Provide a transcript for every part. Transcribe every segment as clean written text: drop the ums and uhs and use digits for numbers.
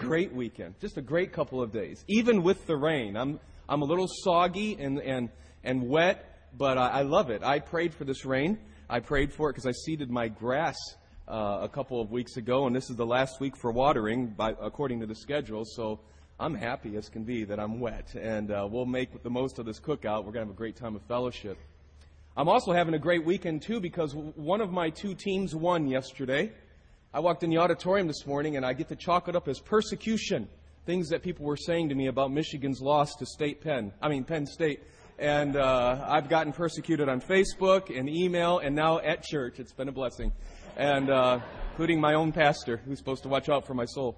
great weekend. Just a great couple of days. Even with the rain. I'm a little soggy and wet, but I love it. I prayed for this rain. I prayed for it because I seeded my grass a couple of weeks ago, and this is the last week for watering according to the schedule, so I'm happy as can be that I'm wet, and we'll make the most of this cookout. We're going to have a great time of fellowship. I'm also having a great weekend, too, because one of my two teams won yesterday. I walked in the auditorium this morning, and I get to chalk it up as persecution, things that people were saying to me about Michigan's loss to Penn State. And I've gotten persecuted on Facebook and email and now at church. It's been a blessing. And including my own pastor, who's supposed to watch out for my soul.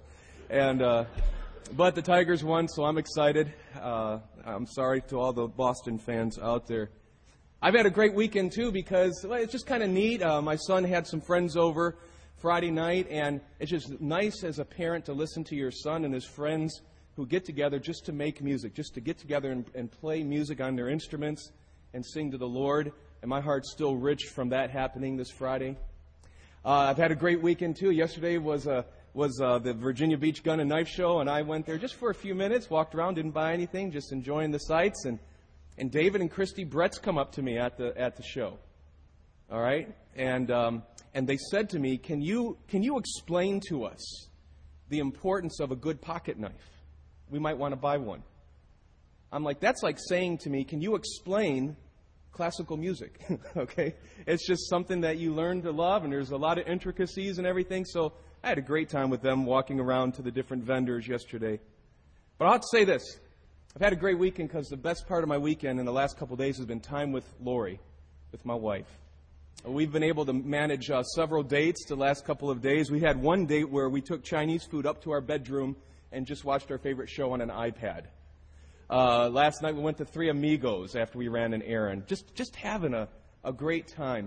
But the Tigers won, so I'm excited. I'm sorry to all the Boston fans out there. I've had a great weekend, too, because it's just kind of neat. My son had some friends over Friday night, and it's just nice as a parent to listen to your son and his friends who get together just to make music, just to get together and play music on their instruments and sing to the Lord. And my heart's still rich from that happening this Friday. I've had a great weekend, too. Yesterday was the Virginia Beach Gun and Knife Show, and I went there just for a few minutes, walked around, didn't buy anything, just enjoying the sights. And David and Christy Bretz come up to me at the show. All right? And they said to me, can you explain to us the importance of a good pocket knife? We might want to buy one. I'm like, that's like saying to me, can you explain classical music? Okay? It's just something that you learn to love, and there's a lot of intricacies and everything. So I had a great time with them walking around to the different vendors yesterday. But I'll have to say this. I've had a great weekend because the best part of my weekend in the last couple of days has been time with Lori, with my wife. We've been able to manage several dates the last couple of days. We had one date where we took Chinese food up to our bedroom and just watched our favorite show on an iPad. Last night we went to Three Amigos after we ran an errand. Just having a great time.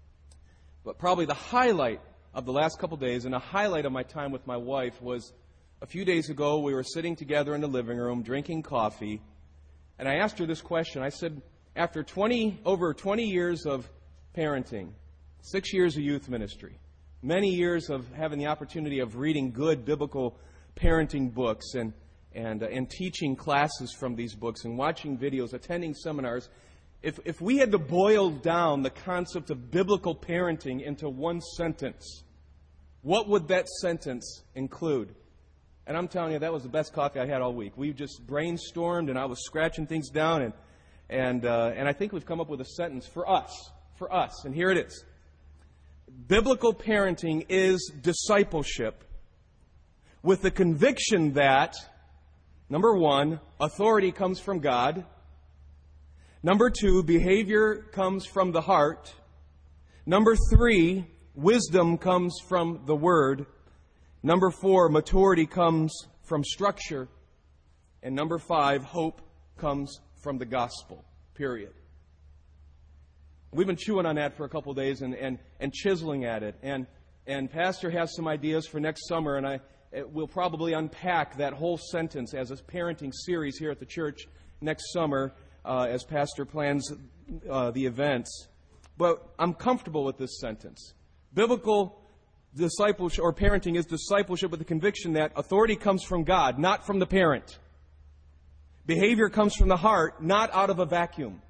But probably the highlight of the last couple days and a highlight of my time with my wife was a few days ago we were sitting together in the living room drinking coffee, and I asked her this question. I said, after over 20 years of parenting, 6 years of youth ministry, many years of having the opportunity of reading good biblical parenting books and teaching classes from these books and watching videos, attending seminars, if we had to boil down the concept of biblical parenting into one sentence, what would that sentence include? And I'm telling you, that was the best coffee I had all week. We just brainstormed, and I was scratching things down, and I think we've come up with a sentence for us, and here it is. Biblical parenting is discipleship with the conviction that, number one, authority comes from God. Number two, behavior comes from the heart. Number three, wisdom comes from the Word. Number four, maturity comes from structure. And number five, hope comes from the gospel, period. We've been chewing on that for a couple of days and chiseling at it. And Pastor has some ideas for next summer, and we'll probably unpack that whole sentence as a parenting series here at the church next summer as Pastor plans the events. But I'm comfortable with this sentence. Biblical discipleship or parenting is discipleship with the conviction that authority comes from God, not from the parent. Behavior comes from the heart, not out of a vacuum.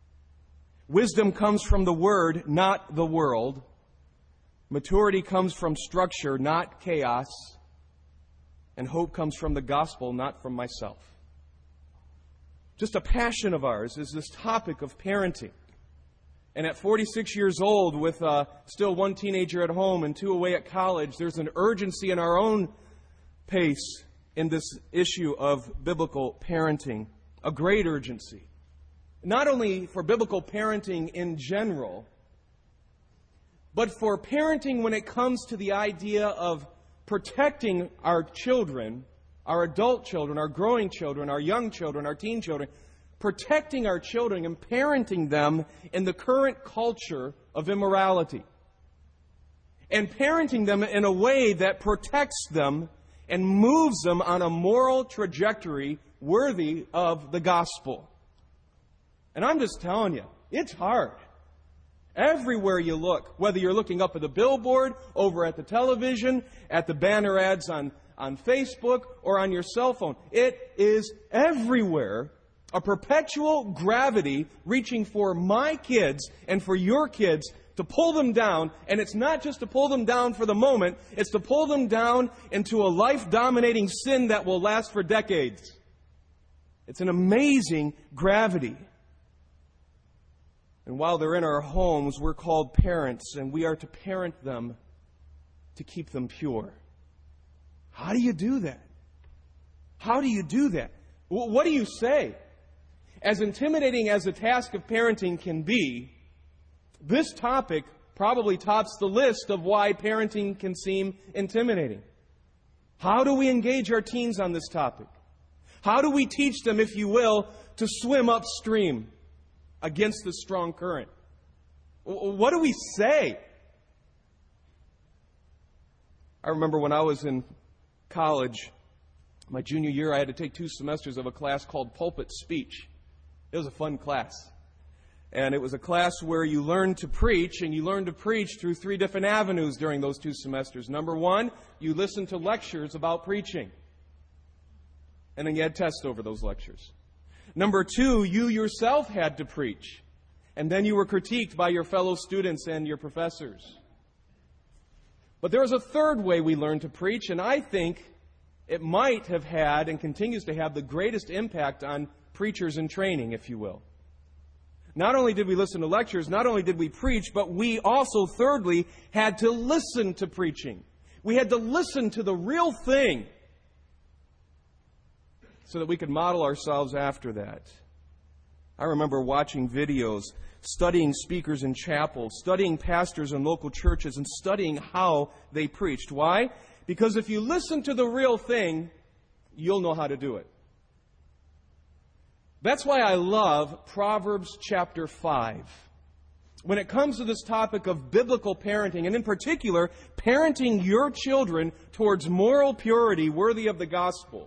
Wisdom comes from the Word, not the world. Maturity comes from structure, not chaos. And hope comes from the gospel, not from myself. Just a passion of ours is this topic of parenting. And at 46 years old, with still one teenager at home and two away at college, there's an urgency in our own pace in this issue of biblical parenting. A great urgency. Not only for biblical parenting in general, but for parenting when it comes to the idea of protecting our children, our adult children, our growing children, our young children, our teen children, protecting our children and parenting them in the current culture of immorality. And parenting them in a way that protects them and moves them on a moral trajectory worthy of the gospel. And I'm just telling you, it's hard. Everywhere you look, whether you're looking up at the billboard, over at the television, at the banner ads on on Facebook or on your cell phone. It is everywhere, a perpetual gravity reaching for my kids and for your kids to pull them down. And it's not just to pull them down for the moment, it's to pull them down into a life-dominating sin that will last for decades. It's an amazing gravity. And while they're in our homes, we're called parents, and we are to parent them to keep them pure. How do you do that? How do you do that? What do you say? As intimidating as the task of parenting can be, this topic probably tops the list of why parenting can seem intimidating. How do we engage our teens on this topic? How do we teach them, if you will, to swim upstream against the strong current? What do we say? I remember when I was in college, my junior year, I had to take 2 semesters of a class called Pulpit Speech. It was a fun class. And it was a class where you learned to preach, and you learned to preach through 3 different avenues during those 2 semesters. Number 1, you listened to lectures about preaching. And then you had tests over those lectures. Number 2, you yourself had to preach. And then you were critiqued by your fellow students and your professors. But there was a third way we learned to preach, and I think it might have had and continues to have the greatest impact on preachers in training, if you will. Not only did we listen to lectures, not only did we preach, but we also, thirdly, had to listen to preaching. We had to listen to the real thing so that we could model ourselves after that. I remember watching videos, studying speakers in chapel, studying pastors in local churches, and studying how they preached. Why? Because if you listen to the real thing, you'll know how to do it. That's why I love Proverbs chapter 5. When it comes to this topic of biblical parenting, and in particular, parenting your children towards moral purity worthy of the gospel.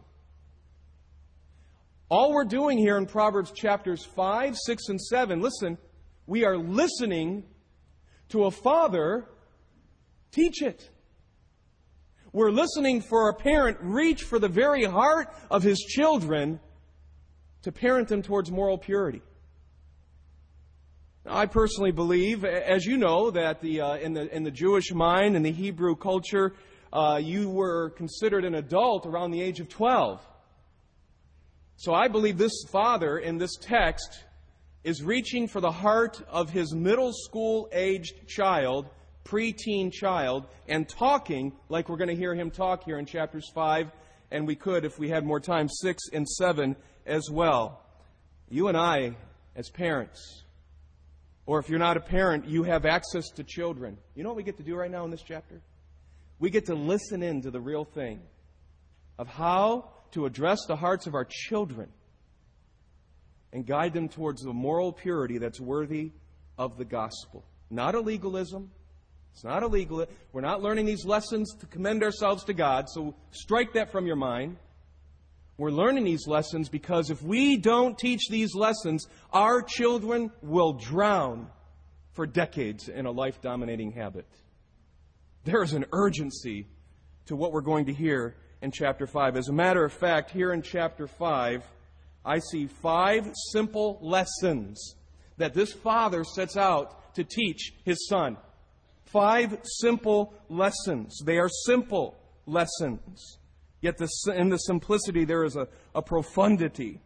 All we're doing here in Proverbs chapters 5, 6, and 7, listen, we are listening to a father teach it. We're listening for a parent reach for the very heart of his children to parent them towards moral purity. Now, I personally believe, as you know, that in the Jewish mind, in the Hebrew culture, you were considered an adult around the age of 12. So I believe this father in this text is reaching for the heart of his middle school-aged child, preteen child, and talking like we're going to hear him talk here in chapters 5, and we could, if we had more time, 6 and 7 as well. You and I, as parents, or if you're not a parent, you have access to children. You know what we get to do right now in this chapter? We get to listen in to the real thing of how to address the hearts of our children and guide them towards the moral purity that's worthy of the gospel. Not a legalism. It's not a legalism. We're not learning these lessons to commend ourselves to God, so strike that from your mind. We're learning these lessons because if we don't teach these lessons, our children will drown for decades in a life-dominating habit. There is an urgency to what we're going to hear in chapter 5. As a matter of fact, here in chapter 5, I see 5 simple lessons that this father sets out to teach his son. 5 simple lessons. They are simple lessons. Yet in the simplicity there is a profundity.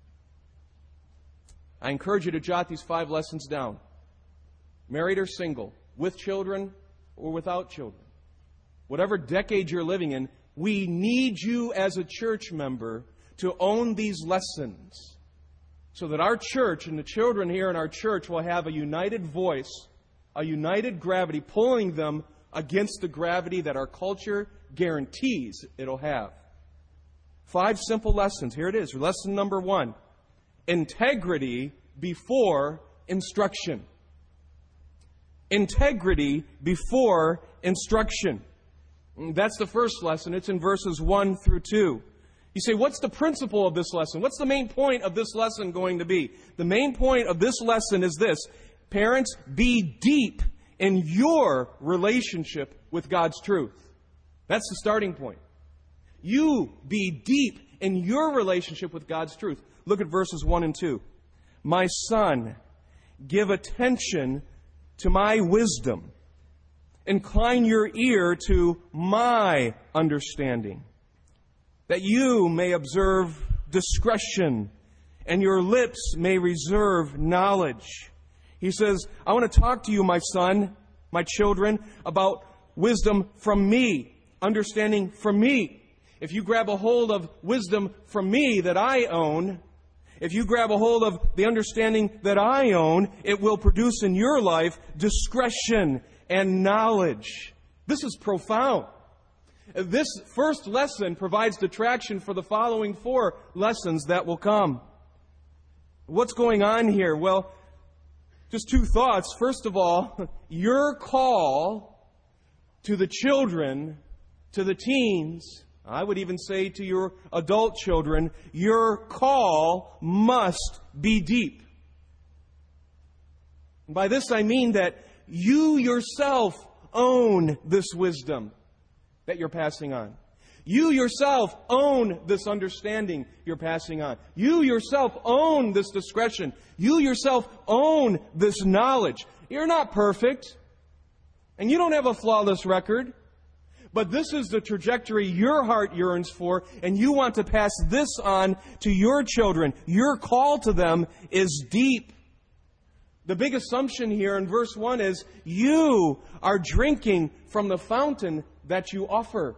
I encourage you to jot these 5 lessons down. Married or single, with children or without children. Whatever decade you're living in, we need you as a church member to own these lessons so that our church and the children here in our church will have a united voice, a united gravity, pulling them against the gravity that our culture guarantees it'll have. 5 simple lessons. Here it is. Lesson number 1. Integrity before instruction. Integrity before instruction. That's the first lesson. It's in verses 1 through 2. You say, what's the principle of this lesson? What's the main point of this lesson going to be? The main point of this lesson is this. Parents, be deep in your relationship with God's truth. That's the starting point. You be deep in your relationship with God's truth. Look at verses 1 and 2. My son, give attention to my wisdom. Incline your ear to my understanding, that you may observe discretion and your lips may reserve knowledge. He says, I want to talk to you, my son, my children, about wisdom from me, understanding from me. If you grab a hold of wisdom from me that I own, if you grab a hold of the understanding that I own, it will produce in your life discretion and knowledge. This is profound. This first lesson provides the traction for the following 4 lessons that will come. What's going on here? Well, just 2 thoughts. First of all, your call to the children, to the teens, I would even say to your adult children, your call must be deep. And by this I mean that you yourself own this wisdom that you're passing on. You yourself own this understanding you're passing on. You yourself own this discretion. You yourself own this knowledge. You're not perfect, and you don't have a flawless record. But this is the trajectory your heart yearns for, and you want to pass this on to your children. Your call to them is deep. The big assumption here in verse 1 is you are drinking from the fountain that you offer.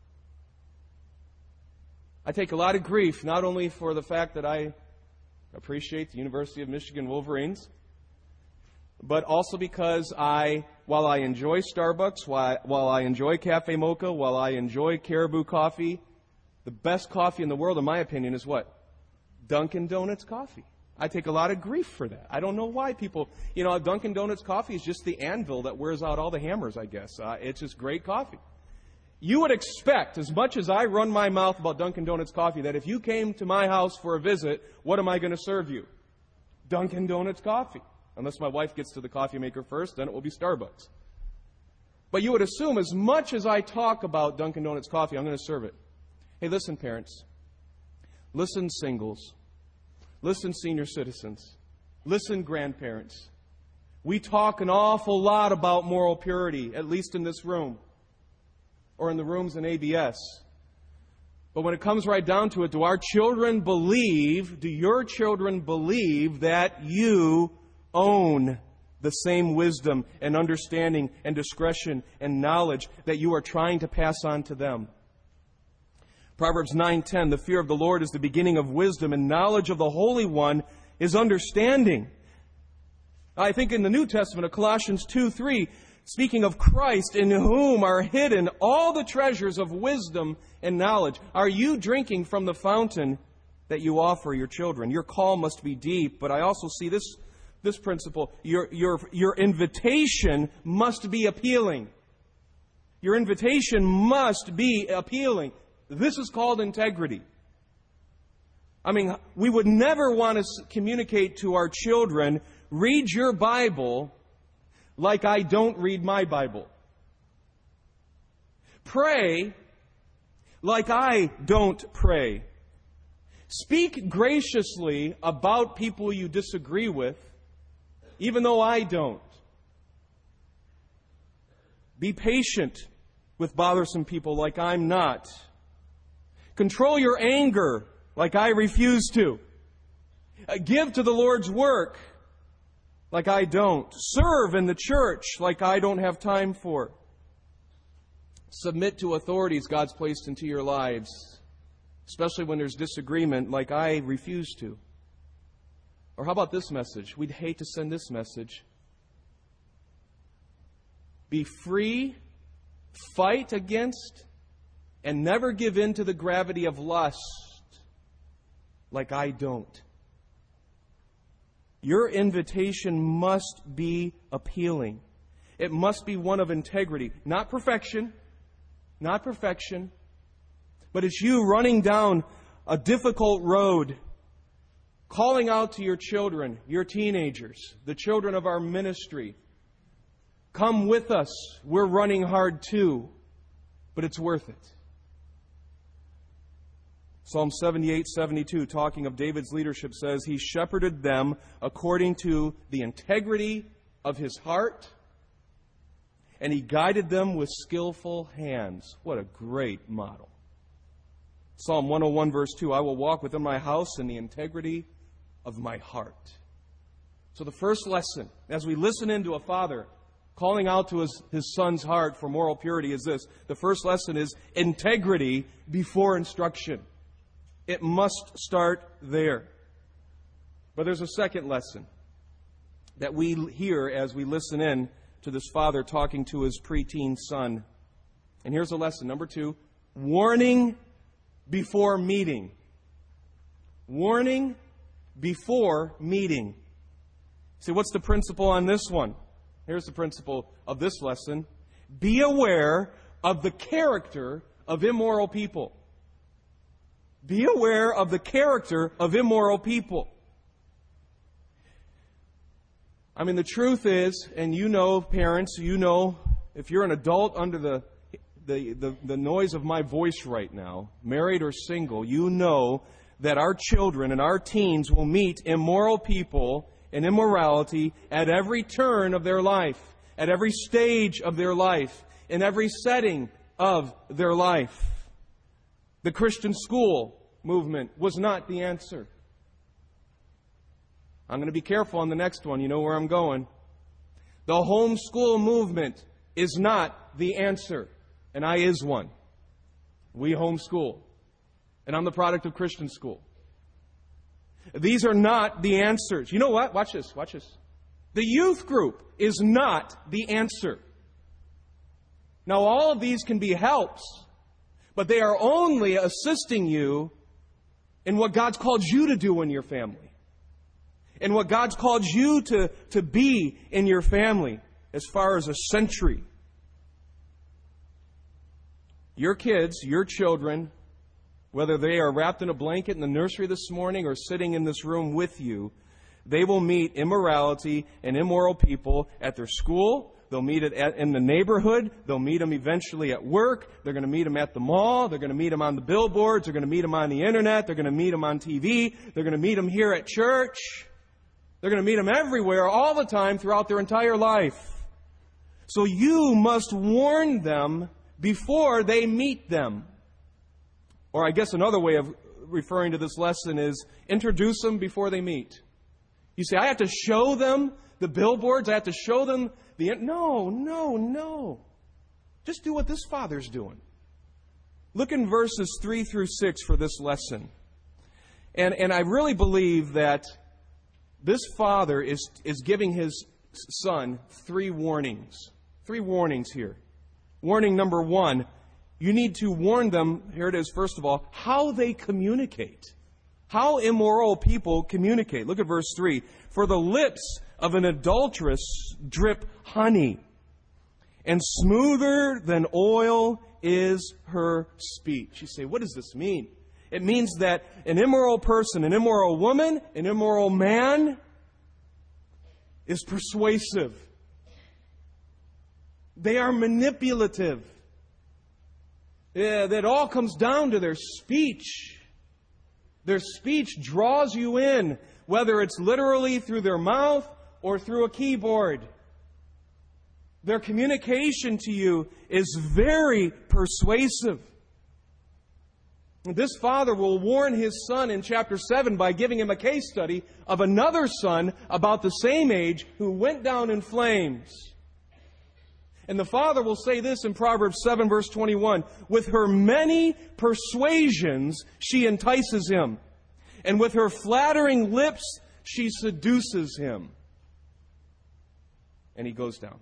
I take a lot of grief, not only for the fact that I appreciate the University of Michigan Wolverines, but also because while I enjoy Starbucks, while I enjoy Cafe Mocha, while I enjoy Caribou coffee, the best coffee in the world, in my opinion, is what? Dunkin' Donuts coffee. I take a lot of grief for that. I don't know why people, Dunkin' Donuts coffee is just the anvil that wears out all the hammers, I guess. It's just great coffee. You would expect, as much as I run my mouth about Dunkin' Donuts coffee, that if you came to my house for a visit, what am I going to serve you? Dunkin' Donuts coffee. Unless my wife gets to the coffee maker first, then it will be Starbucks. But you would assume, as much as I talk about Dunkin' Donuts coffee, I'm going to serve it. Hey, listen, parents. Listen, singles. Listen, senior citizens. Listen, grandparents. We talk an awful lot about moral purity, at least in this room, or in the rooms in ABS. But when it comes right down to it, do your children believe that you own the same wisdom and understanding and discretion and knowledge that you are trying to pass on to them? Proverbs 9:10, the fear of the Lord is the beginning of wisdom, and knowledge of the Holy One is understanding. I think in the New Testament of Colossians 2:3, speaking of Christ, in whom are hidden all the treasures of wisdom and knowledge. Are you drinking from the fountain that you offer your children? Your call must be deep, but I also see this principle. Your invitation must be appealing. Your invitation must be appealing. This is called integrity. I mean, we would never want to communicate to our children, read your Bible like I don't read my Bible. Pray like I don't pray. Speak graciously about people you disagree with, even though I don't. Be patient with bothersome people like I'm not. Control your anger like I refuse to. Give to the Lord's work like I don't. Serve in the church like I don't have time for. Submit to authorities God's placed into your lives, especially when there's disagreement, like I refuse to. Or how about this message? We'd hate to send this message. Be free, fight against, and never give in to the gravity of lust like I don't. Your invitation must be appealing. It must be one of integrity. Not perfection. Not perfection. But it's you running down a difficult road, calling out to your children, your teenagers, the children of our ministry. Come with us. We're running hard too. But it's worth it. Psalm 78:72, talking of David's leadership, says, He shepherded them according to the integrity of His heart, and He guided them with skillful hands. What a great model. Psalm 101, verse 2, I will walk within my house in the integrity of my heart. So the first lesson, as we listen into a father calling out to his son's heart for moral purity, is this. The first lesson is integrity before instruction. It must start there. But there's a second lesson that we hear as we listen in to this father talking to his preteen son. And here's the lesson. Number 2, warning before meeting. Warning before meeting. See, what's the principle on this one? Here's the principle of this lesson. Be aware of the character of immoral people. Be aware of the character of immoral people. I mean, the truth is, and you know, parents, you know, if you're an adult under the noise of my voice right now, married or single, you know that our children and our teens will meet immoral people and immorality at every turn of their life, at every stage of their life, in every setting of their life. The Christian school movement was not the answer. I'm going to be careful on the next one. You know where I'm going. The homeschool movement is not the answer. And I is one. We homeschool. And I'm the product of Christian school. These are not the answers. You know what? Watch this. Watch this. The youth group is not the answer. Now, all of these can be helps, but they are only assisting you in what God's called you to do in your family, and what God's called you to be in your family as far as a century. Your kids, your children, whether they are wrapped in a blanket in the nursery this morning or sitting in this room with you, they will meet immorality and immoral people at their school. They'll meet it in the neighborhood. They'll meet them eventually at work. They're going to meet them at the mall. They're going to meet them on the billboards. They're going to meet them on the internet. They're going to meet them on TV. They're going to meet them here at church. They're going to meet them everywhere, all the time, throughout their entire life. So you must warn them before they meet them. Or I guess another way of referring to this lesson is introduce them before they meet. You say, I have to show them the billboards. I have to show them the... No. Just do what this father's doing. Look in verses 3 through 6 for this lesson. And I really believe that this father is giving his son 3 warnings. 3 warnings here. Warning number 1, you need to warn them, here it is, first of all, how they communicate. How immoral people communicate. Look at verse 3. For the lips of an adulteress drip honey, and smoother than oil is her speech. You say, what does this mean? It means that an immoral person, an immoral woman, an immoral man is persuasive. They are manipulative. That all comes down to their speech. Their speech draws you in, whether it's literally through their mouth or through a keyboard. Their communication to you is very persuasive. This father will warn his son in chapter 7 by giving him a case study of another son about the same age who went down in flames. And the father will say this in Proverbs 7 verse 21, with her many persuasions she entices him, and with her flattering lips she seduces him. And he goes down.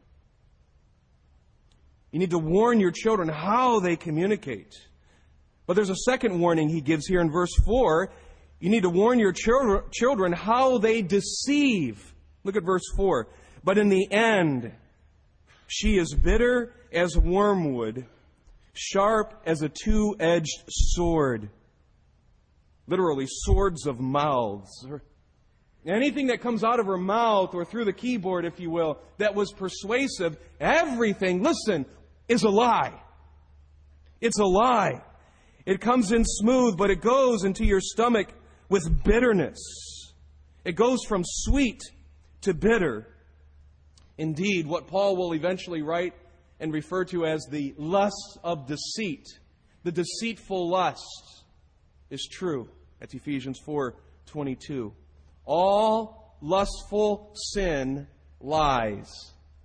You need to warn your children how they communicate. But there's a second warning he gives here in verse 4. You need to warn your children how they deceive. Look at verse 4. But in the end, she is bitter as wormwood, sharp as a two-edged sword. Literally, swords of mouths. Anything that comes out of her mouth or through the keyboard, if you will, that was persuasive, everything, listen, is a lie. It's a lie. It comes in smooth, but it goes into your stomach with bitterness. It goes from sweet to bitter. Indeed, what Paul will eventually write and refer to as the lust of deceit, the deceitful lust, is true. That's Ephesians 4:22. All lustful sin lies.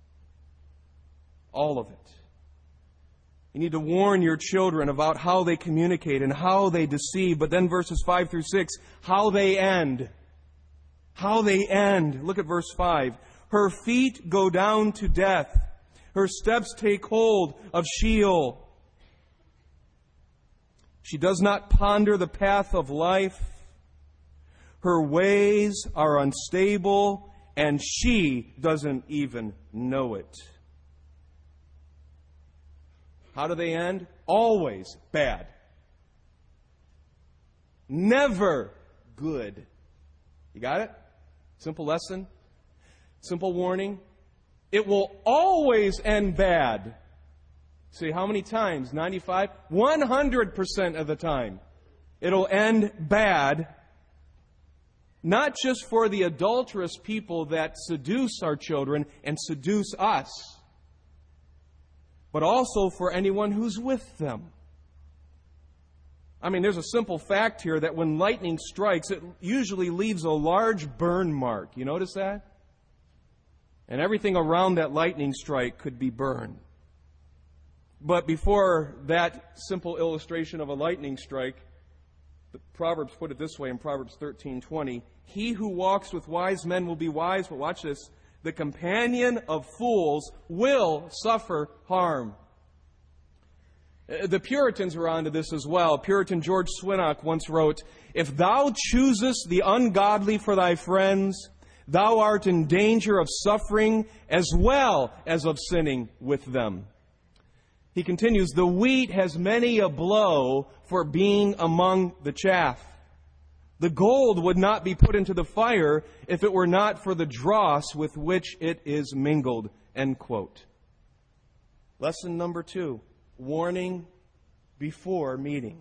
All of it. You need to warn your children about how they communicate and how they deceive. But then verses 5 through 6, how they end. How they end. Look at verse 5. Her feet go down to death. Her steps take hold of Sheol. She does not ponder the path of life. Her ways are unstable, and she doesn't even know it. How do they end? Always bad. Never good. You got it? Simple lesson. Simple warning. It will always end bad. See, how many times? 95? 100% of the time. It'll end bad. Not just for the adulterous people that seduce our children and seduce us, but also for anyone who's with them. I mean, there's a simple fact here that when lightning strikes, it usually leaves a large burn mark. You notice that? And everything around that lightning strike could be burned. But before that simple illustration of a lightning strike, the Proverbs put it this way in Proverbs 13:20. He who walks with wise men will be wise, but watch this, the companion of fools will suffer harm. The Puritans were onto this as well. Puritan George Swinnock once wrote, "If thou choosest the ungodly for thy friends, thou art in danger of suffering as well as of sinning with them." He continues, "The wheat has many a blow for being among the chaff. The gold would not be put into the fire if it were not for the dross with which it is mingled." End quote. Lesson number 2, warning before meeting.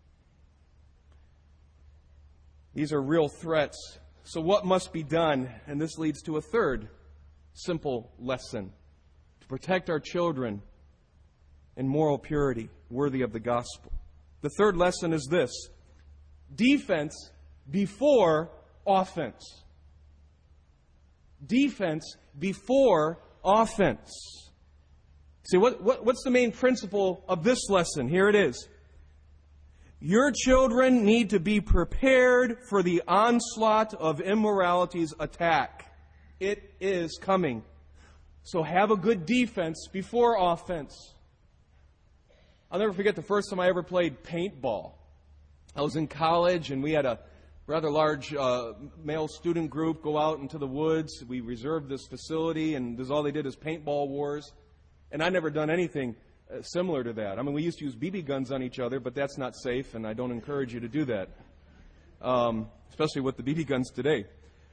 These are real threats. So what must be done? And this leads to a third simple lesson. To protect our children in moral purity, worthy of the gospel. The third lesson is this: defense before offense. Defense before offense. See, what's the main principle of this lesson? Here it is. Your children need to be prepared for the onslaught of immorality's attack. It is coming. So have a good defense before offense. I'll never forget the first time I ever played paintball. I was in college, and we had a rather large male student group go out into the woods. We reserved this facility, and all they did is paintball wars. And I'd never done anything similar to that. I mean, we used to use BB guns on each other, but that's not safe, and I don't encourage you to do that, especially with the BB guns today.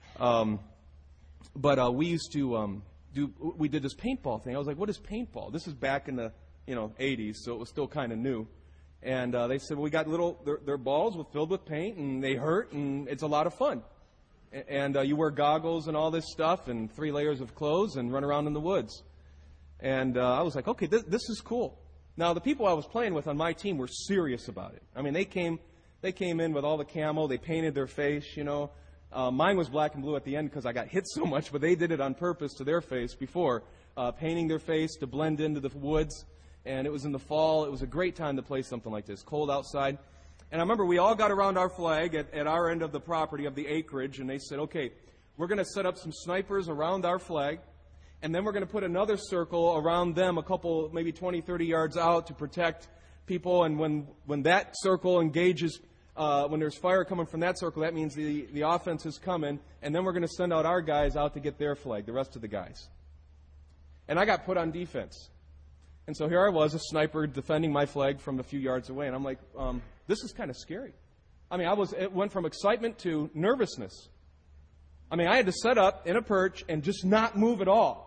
But we used to we did this paintball thing. I was like, what is paintball? This is back in the 80s, so it was still kind of new. And they said, well, we got they're balls filled with paint, and they hurt, and it's a lot of fun. And you wear goggles and all this stuff and 3 layers of clothes and run around in the woods. And I was like, okay, this is cool. Now, the people I was playing with on my team were serious about it. I mean, they came in with all the camo. They painted their face, Mine was black and blue at the end because I got hit so much, but they did it on purpose to their face before, painting their face to blend into the woods. And it was in the fall. It was a great time to play something like this, cold outside. And I remember we all got around our flag at our end of the property of the acreage, and they said, okay, we're going to set up some snipers around our flag, and then we're going to put another circle around them a couple, maybe 20, 30 yards out to protect people. And when that circle engages, when there's fire coming from that circle, that means the offense is coming. And then we're going to send out our guys out to get their flag, the rest of the guys. And I got put on defense. And so here I was, a sniper, defending my flag from a few yards away. And I'm like, this is kind of scary. I mean, it went from excitement to nervousness. I mean, I had to set up in a perch and just not move at all.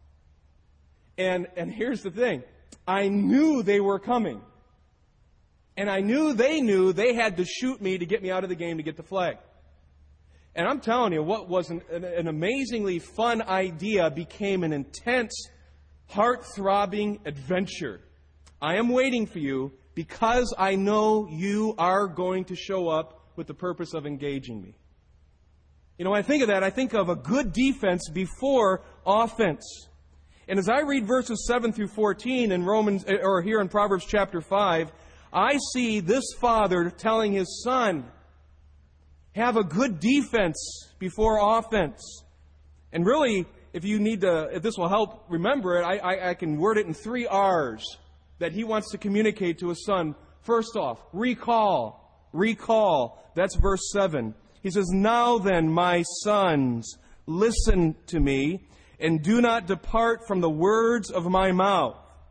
And here's the thing. I knew they were coming. And I knew they had to shoot me to get me out of the game to get the flag. And I'm telling you, what was an amazingly fun idea became an intense, heart-throbbing adventure. I am waiting for you because I know you are going to show up with the purpose of engaging me. You know, when I think of that, I think of a good defense before offense. And as I read verses 7 through 14 in here in Proverbs chapter 5, I see this father telling his son, have a good defense before offense. And really, if this will help remember it, I can word it in 3 R's that he wants to communicate to his son. First off, recall. Recall. That's verse 7. He says, now then, my sons, listen to me, and do not depart from the words of my mouth.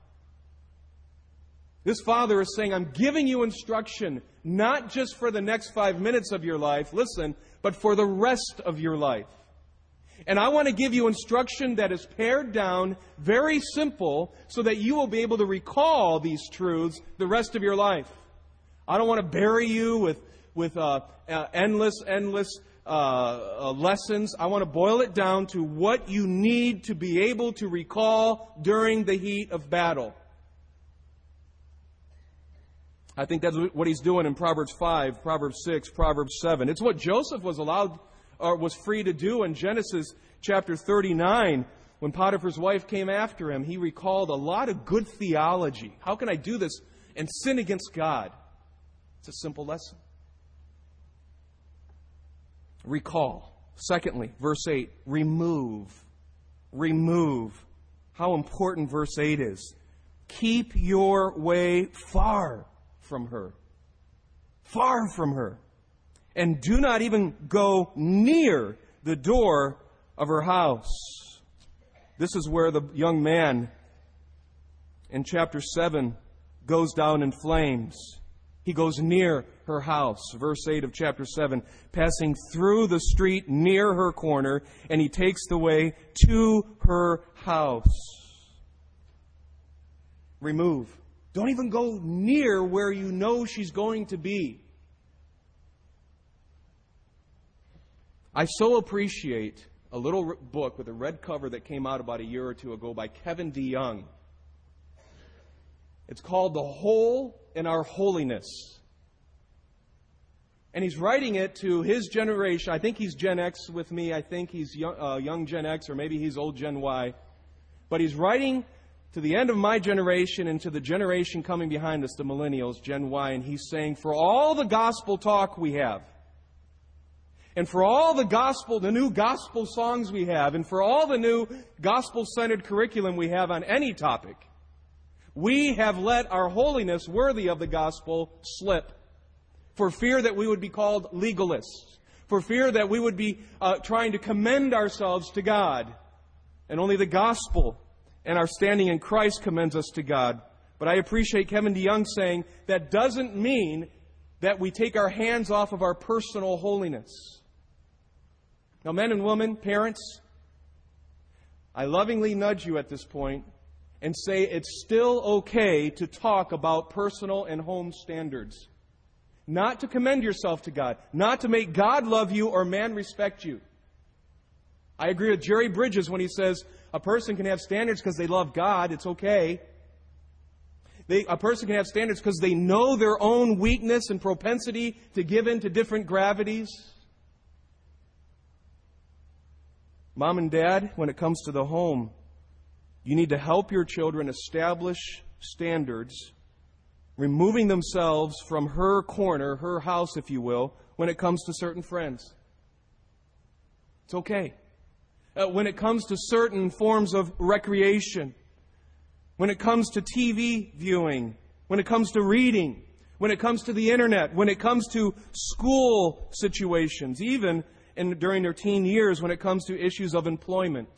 This father is saying, I'm giving you instruction, not just for the next 5 minutes of your life, listen, but for the rest of your life. And I want to give you instruction that is pared down, very simple, so that you will be able to recall these truths the rest of your life. I don't want to bury you with endless lessons. I want to boil it down to what you need to be able to recall during the heat of battle. I think that's what he's doing in Proverbs 5, Proverbs 6, Proverbs 7. It's what Joseph was free to do in Genesis chapter 39. When Potiphar's wife came after him, he recalled a lot of good theology. How can I do this and sin against God? It's a simple lesson. Recall. Secondly, verse 8, remove. Remove. How important verse 8 is. Keep your way far from her. Far from her. And do not even go near the door of her house. This is where the young man in chapter 7 goes down in flames. He goes near her house. Verse 8 of chapter 7. Passing through the street near her corner, and he takes the way to her house. Remove. Don't even go near where you know she's going to be. I so appreciate a little book with a red cover that came out about a year or two ago by Kevin DeYoung. It's called The Hole in Our Holiness. And he's writing it to his generation. I think he's Gen X with me. I think he's young Gen X, or maybe he's old Gen Y. But he's writing to the end of my generation and to the generation coming behind us, the millennials, Gen Y. And he's saying, for all the gospel talk we have, and for all the new gospel songs we have, and for all the new gospel-centered curriculum we have on any topic, we have let our holiness worthy of the gospel slip for fear that we would be called legalists, for fear that we would be trying to commend ourselves to God. And only the gospel and our standing in Christ commends us to God. But I appreciate Kevin DeYoung saying that doesn't mean that we take our hands off of our personal holiness. Now, men and women, parents, I lovingly nudge you at this point and say it's still okay to talk about personal and home standards. Not to commend yourself to God. Not to make God love you or man respect you. I agree with Jerry Bridges when he says a person can have standards because they love God. It's okay. A person can have standards because they know their own weakness and propensity to give in to different gravities. Mom and Dad, when it comes to the home, you need to help your children establish standards, removing themselves from her corner, her house, if you will, when it comes to certain friends. It's okay. When it comes to certain forms of recreation, when it comes to TV viewing, when it comes to reading, when it comes to the internet, when it comes to school situations, even during their teen years when it comes to issues of employment.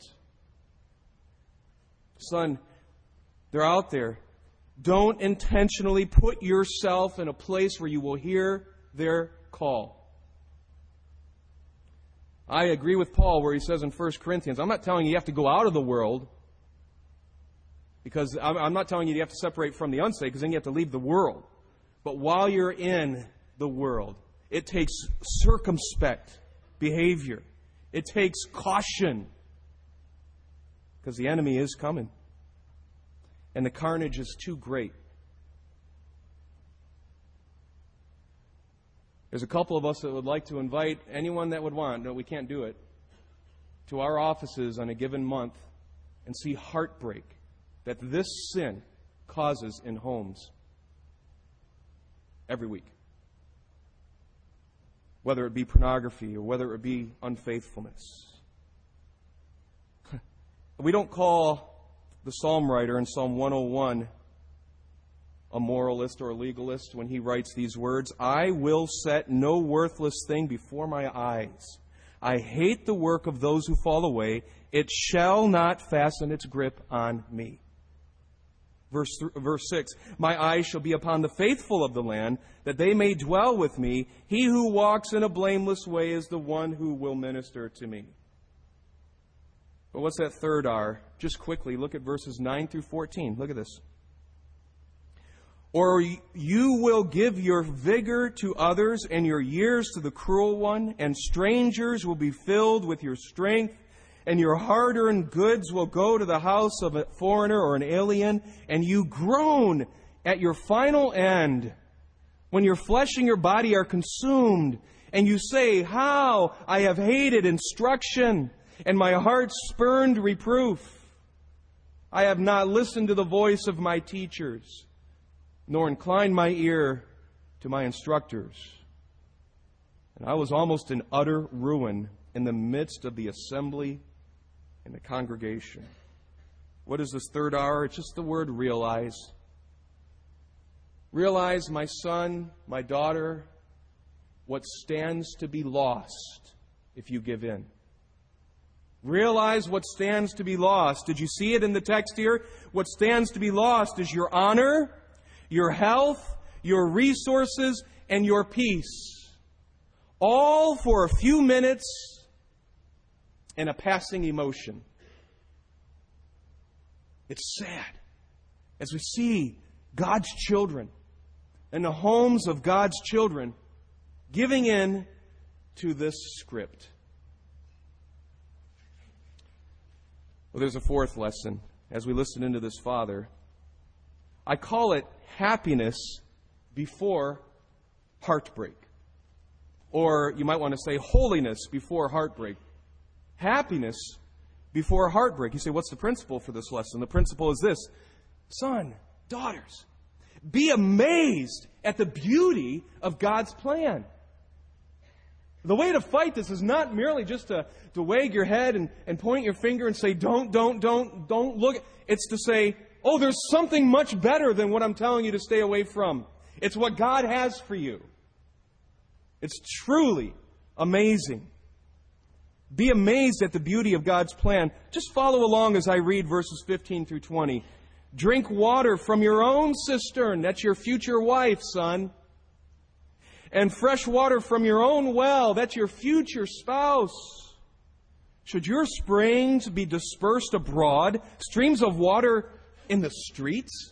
Son, they're out there. Don't intentionally put yourself in a place where you will hear their call. I agree with Paul where he says in 1 Corinthians, I'm not telling you have to go out of the world, because I'm not telling you have to separate from the unsaved, because then you have to leave the world. But while you're in the world, it takes circumspect behavior. It takes caution. Because the enemy is coming. And the carnage is too great. There's a couple of us that would like to invite anyone that would want, no, we can't do it, to our offices on a given month and see heartbreak that this sin causes in homes every week. Whether it be pornography or whether it be unfaithfulness. We don't call the psalm writer in Psalm 101 a moralist or a legalist when he writes these words, I will set no worthless thing before my eyes. I hate the work of those who fall away. It shall not fasten its grip on me. Verse 6, my eyes shall be upon the faithful of the land, that they may dwell with me. He who walks in a blameless way is the one who will minister to me. But what's that third R? Just quickly, look at verses 9 through 14. Look at this. Or you will give your vigor to others and your years to the cruel one, and strangers will be filled with your strength, and your hard-earned goods will go to the house of a foreigner or an alien, and you groan at your final end, when your flesh and your body are consumed, and you say, how I have hated instruction, and my heart spurned reproof. I have not listened to the voice of my teachers, nor inclined my ear to my instructors. And I was almost in utter ruin in the midst of the assembly and the congregation. What is this third R? It's just the word realize. Realize, my son, my daughter, what stands to be lost if you give in. Realize what stands to be lost. Did you see it in the text here? What stands to be lost is your honor, your health, your resources, and your peace. All for a few minutes and a passing emotion. It's sad as we see God's children and the homes of God's children giving in to this script. Well, there's a fourth lesson as we listen into this father. I call it happiness before heartbreak. Or you might want to say holiness before heartbreak. Happiness before heartbreak. You say, what's the principle for this lesson? The principle is this. Son, daughters, be amazed at the beauty of God's plan. The way to fight this is not merely just to wag your head and point your finger and say, don't look. It's to say, oh, there's something much better than what I'm telling you to stay away from. It's what God has for you. It's truly amazing. Be amazed at the beauty of God's plan. Just follow along as I read verses 15 through 20. Drink water from your own cistern. That's your future wife, son. And fresh water from your own well. That's your future spouse. Should your springs be dispersed abroad, streams of water in the streets?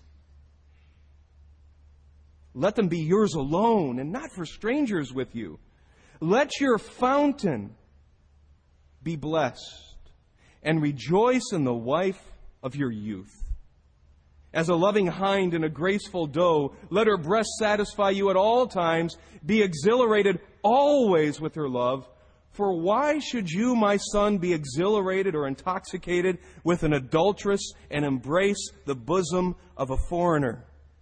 Let them be yours alone and not for strangers with you. Let your fountain be blessed and rejoice in the wife of your youth. As a loving hind and a graceful doe, let her breast satisfy you at all times. Be exhilarated always with her love. For why should you, my son, be exhilarated or intoxicated with an adulteress and embrace the bosom of a foreigner?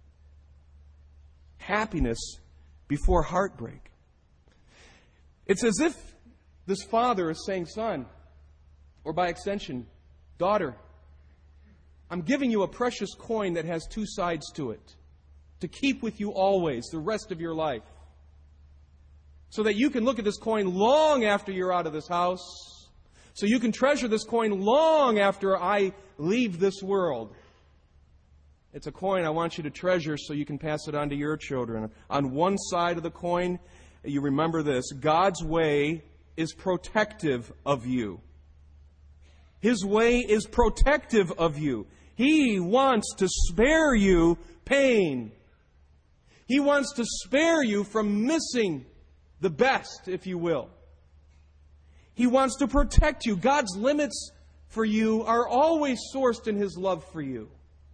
Happiness before heartbreak. It's as if this father is saying, son, or by extension, daughter, I'm giving you a precious coin that has two sides to it, to keep with you always, the rest of your life. So that you can look at this coin long after you're out of this house. So you can treasure this coin long after I leave this world. It's a coin I want you to treasure so you can pass it on to your children. On one side of the coin, you remember this: God's way is protective of you. His way is protective of you. He wants to spare you pain. He wants to spare you from missing the best, if you will. He wants to protect you. God's limits for you are always sourced in His love for you.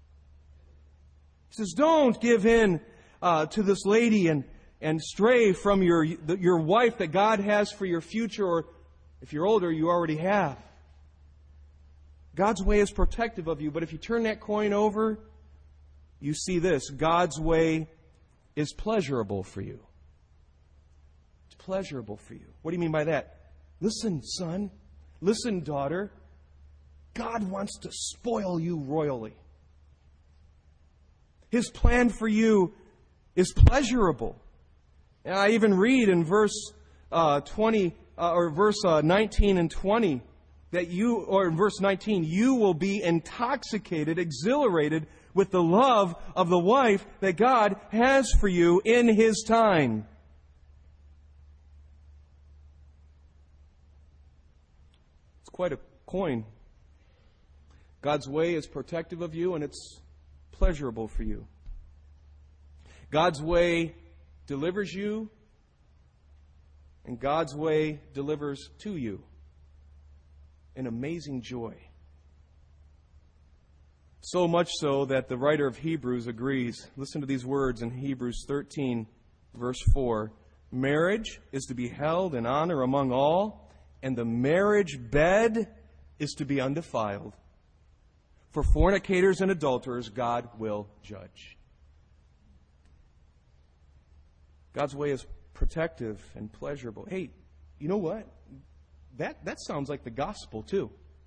He says, don't give in to this lady and stray from your wife that God has for your future, or if you're older, you already have. God's way is protective of you, but if you turn that coin over, you see this. God's way is pleasurable for you. It's pleasurable for you. What do you mean by that? Listen, son. Listen, daughter. God wants to spoil you royally. His plan for you is pleasurable. And I even read in verse 19 and 20 that in verse 19, you will be intoxicated, exhilarated with the love of the wife that God has for you in His time. It's quite a coin. God's way is protective of you, and it's pleasurable for you. God's way delivers you, and God's way delivers to you an amazing joy. So much so that the writer of Hebrews agrees. Listen to these words in Hebrews 13, verse 4. Marriage is to be held in honor among all, and the marriage bed is to be undefiled. For fornicators and adulterers, God will judge. God's way is protective and pleasurable. Hey, you know what? That sounds like the gospel too.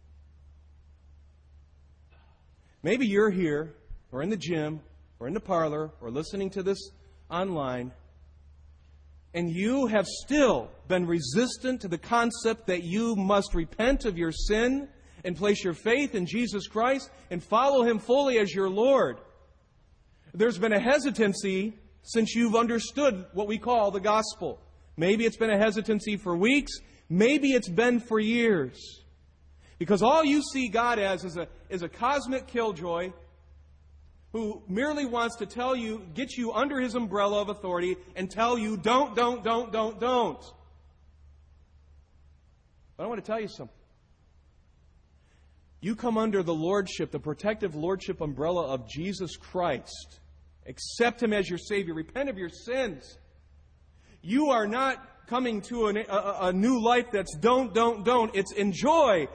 Maybe you're here, or in the gym, or in the parlor, or listening to this online, and you have still been resistant to the concept that you must repent of your sin and place your faith in Jesus Christ and follow Him fully as your Lord. There's been a hesitancy since you've understood what we call the gospel. Maybe it's been a hesitancy for weeks. Maybe it's been for years. Because all you see God as is a cosmic killjoy who merely wants to tell you, get you under His umbrella of authority and tell you, don't. But I want to tell you something. You come under the lordship, the protective lordship umbrella of Jesus Christ. Accept Him as your Savior. Repent of your sins. You are not coming to a new life that's don't. It's enjoy.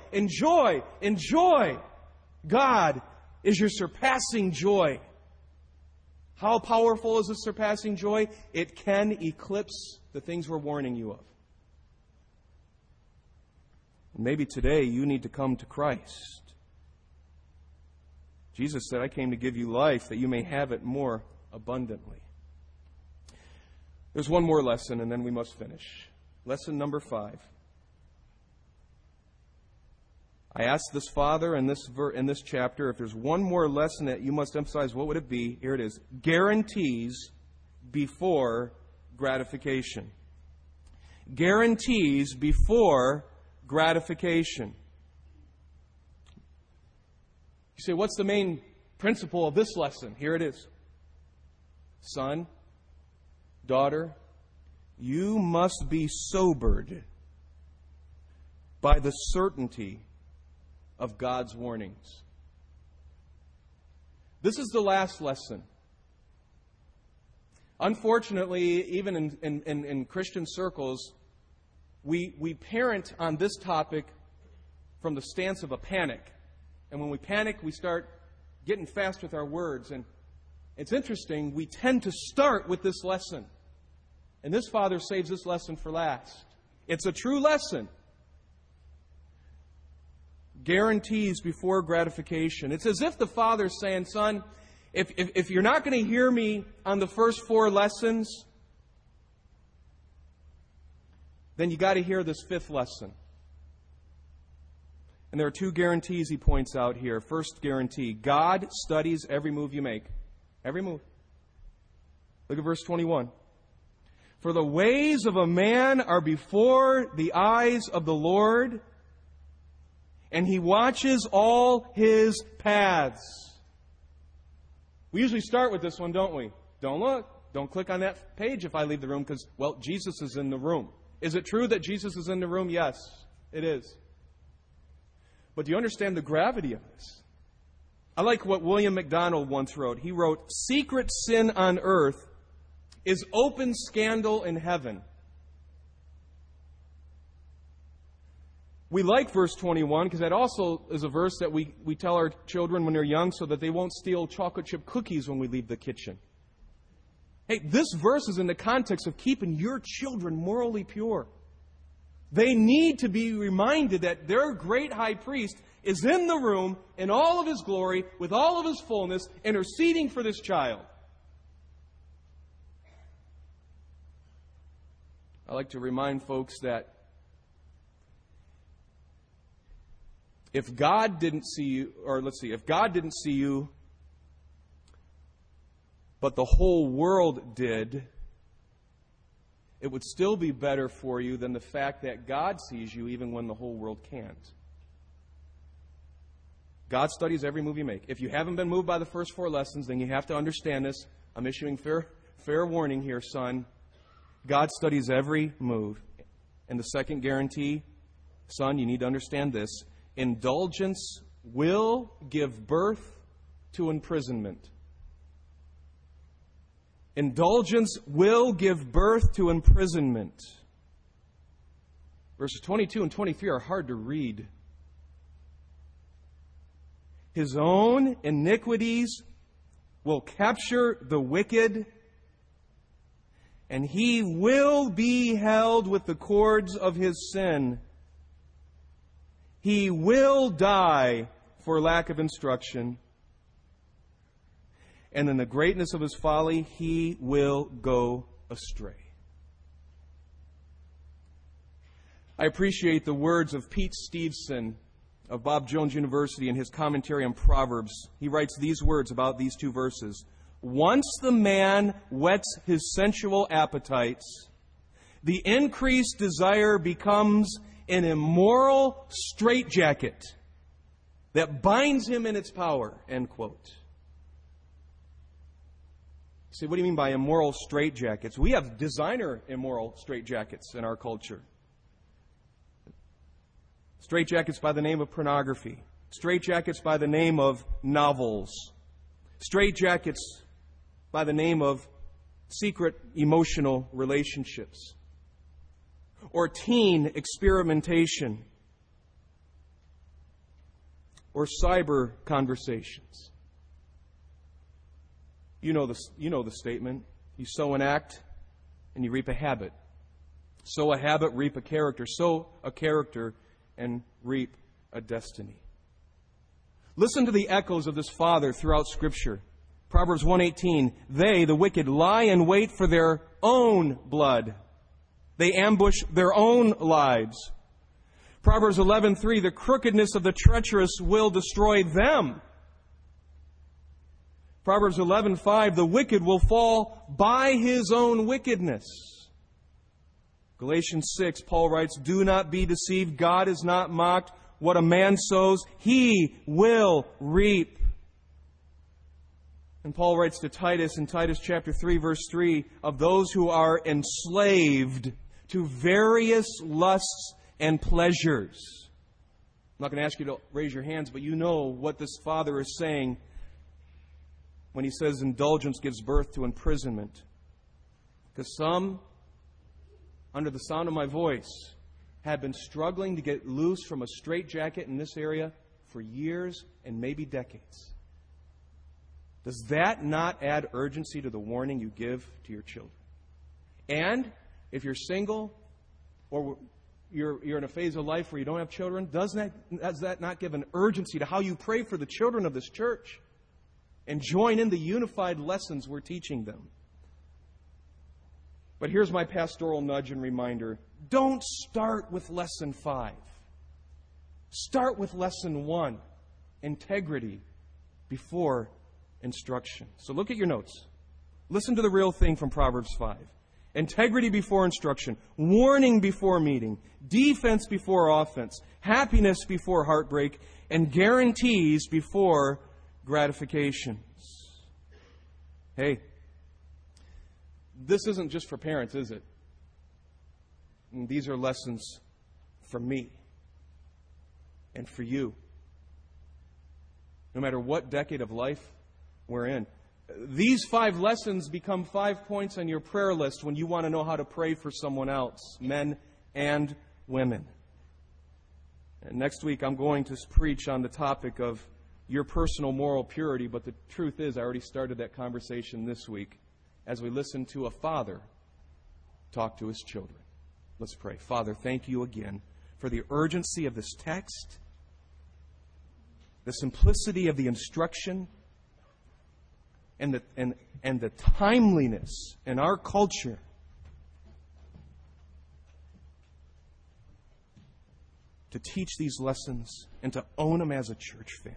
God is your surpassing joy. How powerful is this surpassing joy? It can eclipse the things we're warning you of. Maybe today you need to come to Christ. Jesus said, I came to give you life that you may have it more abundantly. There's one more lesson, and then we must finish. Lesson number 5. I asked this father in this chapter, if there's one more lesson that you must emphasize, what would it be? Here it is. Guarantees before gratification. Guarantees before gratification. You say, what's the main principle of this lesson? Here it is. Son, daughter, you must be sobered by the certainty of God's warnings. This is the last lesson. Unfortunately, even in Christian circles, we parent on this topic from the stance of a panic. And when we panic, we start getting fast with our words. And it's interesting, we tend to start with this lesson. And this father saves this lesson for last. It's a true lesson. Guarantees before gratification. It's as if the father's saying, son, if you're not going to hear me on the first 4 lessons, then you got to hear this 5th lesson. And there are 2 guarantees he points out here. First guarantee, God studies every move you make. Every move. Look at verse 21. For the ways of a man are before the eyes of the Lord, and He watches all his paths. We usually start with this one, don't we? Don't look. don't click on that page if I leave the room because, well, Jesus is in the room. Is it true that Jesus is in the room? Yes, it is. But do you understand the gravity of this? I like what William MacDonald once wrote. He wrote, "Secret sin on earth is open scandal in heaven." We like verse 21 because that also is a verse that we tell our children when they're young so that they won't steal chocolate chip cookies when we leave the kitchen. Hey, this verse is in the context of keeping your children morally pure. They need to be reminded that their great high priest is in the room in all of his glory, with all of his fullness, interceding for this child. I like to remind folks that if God didn't see you, if God didn't see you, but the whole world did, it would still be better for you than the fact that God sees you even when the whole world can't. God studies every move you make. If you haven't been moved by the first 4 lessons, then you have to understand this. I'm issuing fair warning here, son. God studies every move. And the second guarantee, son, you need to understand this. Indulgence will give birth to imprisonment. Indulgence will give birth to imprisonment. Verses 22 and 23 are hard to read. His own iniquities will capture the wicked, and he will be held with the cords of his sin. He will die for lack of instruction. And in the greatness of his folly, he will go astray. I appreciate the words of Pete Steveson of Bob Jones University in his commentary on Proverbs. He writes these words about these 2 verses. Once the man whets his sensual appetites, the increased desire becomes an immoral straitjacket that binds him in its power, end quote. See, what do you mean by immoral straitjackets? We have designer immoral straitjackets in our culture. Straitjackets by the name of pornography. Straitjackets by the name of novels. Straitjackets by the name of secret emotional relationships. Or teen experimentation. Or cyber conversations. You know the statement. You sow an act and you reap a habit. Sow a habit, reap a character. Sow a character and reap a destiny. Listen to the echoes of this father throughout Scripture. Proverbs 1:18, they, the wicked, lie in wait for their own blood. They ambush their own lives. Proverbs 11:3, the crookedness of the treacherous will destroy them. Proverbs 11:5, the wicked will fall by his own wickedness. Galatians 6, Paul writes, do not be deceived. God is not mocked. What a man sows, he will reap. And Paul writes to Titus in Titus chapter 3, verse 3, of those who are enslaved to various lusts and pleasures. I'm not going to ask you to raise your hands, but you know what this father is saying when he says indulgence gives birth to imprisonment. Because some, under the sound of my voice, have been struggling to get loose from a straitjacket in this area for years and maybe decades. Does that not add urgency to the warning you give to your children? And if you're single or you're in a phase of life where you don't have children, does that not give an urgency to how you pray for the children of this church and join in the unified lessons we're teaching them? But here's my pastoral nudge and reminder. Don't start with lesson 5. Start with lesson 1, integrity before instruction. So look at your notes. Listen to the real thing from Proverbs 5. Integrity before instruction, warning before meeting, defense before offense, happiness before heartbreak, and guarantees before gratifications. Hey, this isn't just for parents, is it? And these are lessons for me and for you. No matter what decade of life we're in. These 5 lessons become 5 points on your prayer list when you want to know how to pray for someone else, men and women. And next week I'm going to preach on the topic of your personal moral purity, but the truth is I already started that conversation this week as we listen to a father talk to his children. Let's pray. Father, thank you again for the urgency of this text, the simplicity of the instruction, and the timeliness in our culture to teach these lessons and to own them as a church family.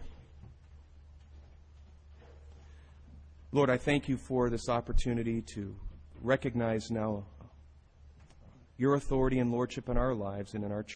Lord, I thank you for this opportunity to recognize now your authority and lordship in our lives and in our church.